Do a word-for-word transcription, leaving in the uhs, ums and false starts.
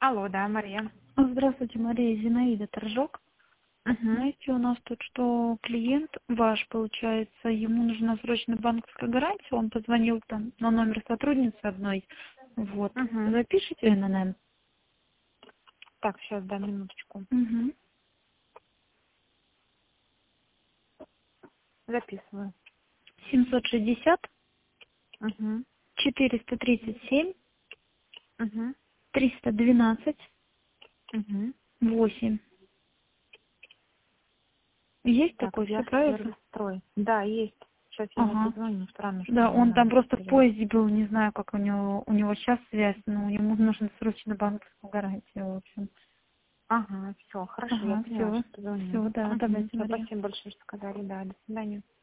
Алло, да, Мария. Здравствуйте, Мария, Зинаида Торжок. Угу. Знаете, у нас тут что клиент ваш, получается, ему нужна срочно банковская гарантия, он позвонил там на номер сотрудницы одной, вот. Угу. Запишите эн эн эм. Так, сейчас, да, минуточку. Угу. Записываю. семьсот шестьдесят Угу. четыреста тридцать семь Угу. триста двенадцать Угу. восемь. Есть Так, такой, все я правильно? сервис-строй. Да, есть. Сейчас я ему Ага. позвоню, странно, что Да, не он там надо просто в переводить. поезде был, не знаю, как у него, у него сейчас связь, но ему нужна срочно банковская гарантия, в общем. Ага, все, хорошо, я Ага, поняла, все, что позвоню. все, да, Угу. давайте, Все, Мария. спасибо большое, что сказали, да, до свидания.